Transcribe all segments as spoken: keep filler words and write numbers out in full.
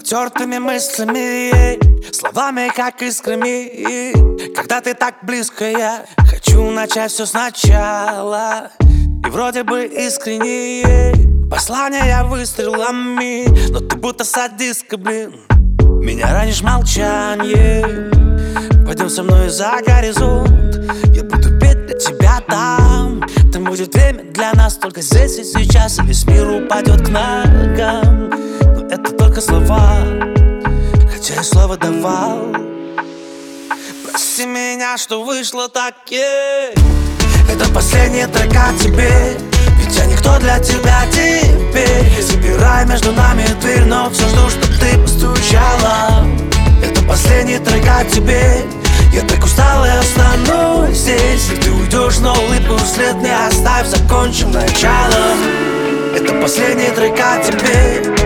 потертыми мыслями, словами как искрами. Когда ты так близко, я хочу начать все сначала. И вроде бы искренние послания выстрелами, но ты будто садистка, блин. Меня ранишь молчание. Пойдем со мной за горизонт, я буду петь для тебя там. Там будет время для нас только здесь и сейчас, и весь мир упадет к ногам. Но это только слова, хотя я слово давал. Прости меня, что вышло так, yeah. Это последний трек о тебе, ведь я никто для тебя теперь. Забирай между нами дверь, но все жду, чтоб ты постучала. Это последний трек о тебе, я так устал и останусь здесь. И ты уйдешь, но улыбку вслед не оставь, закончим началом. Это последний трек о тебе.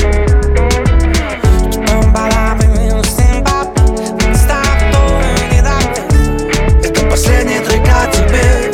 Это последний трек о тебе.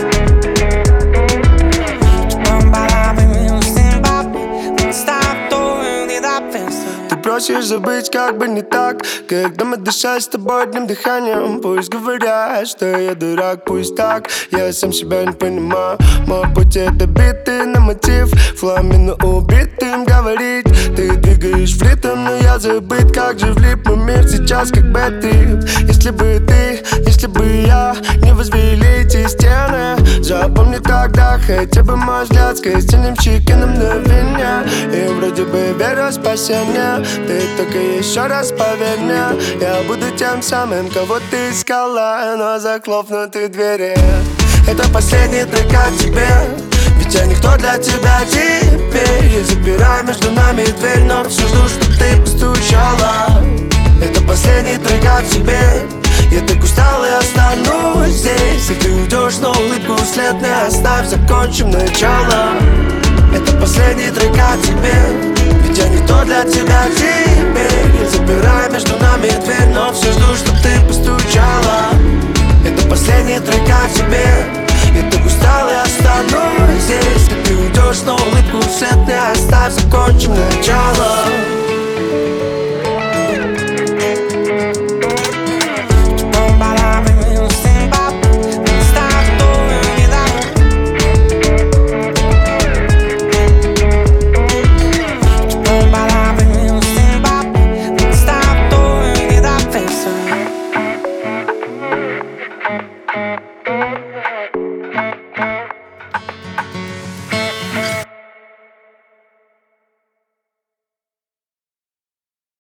Просишь забыть, как бы не так, когда мы дышать с тобой одним дыханием. Пусть говорят, что я дурак, пусть так, я сам себя не понимаю. Мой путь это биты на мотив, фламенно убитым говорить. Ты двигаешь в ритм, но я забыт, как же влип мой мир сейчас, как бэт-трип. Если бы ты, если бы я не возвели эти стены, запомни тогда хотя бы мой взгляд с костяным-щеки на мгновение. И вроде бы верю в спасение, ты только еще раз поверь мне, я буду тем самым, кого ты искала, но захлопнуты двери. Это последний трек о тебе, ведь я никто для тебя теперь. Я забираю между нами дверь, но все жду, чтоб ты постучала. Это последний трек о тебе, я так устал и останусь здесь. И ты уйдешь, но улыбку вслед не оставь, закончим начало. Это последний трек о тебе, ведь я никто для тебя теперь. Я забираю между нами дверь, но все жду, чтоб ты постучала. Это последний трек о тебе, я так устал и останусь здесь. И ты уйдешь, но улыбку вслед не оставь, закончим начало.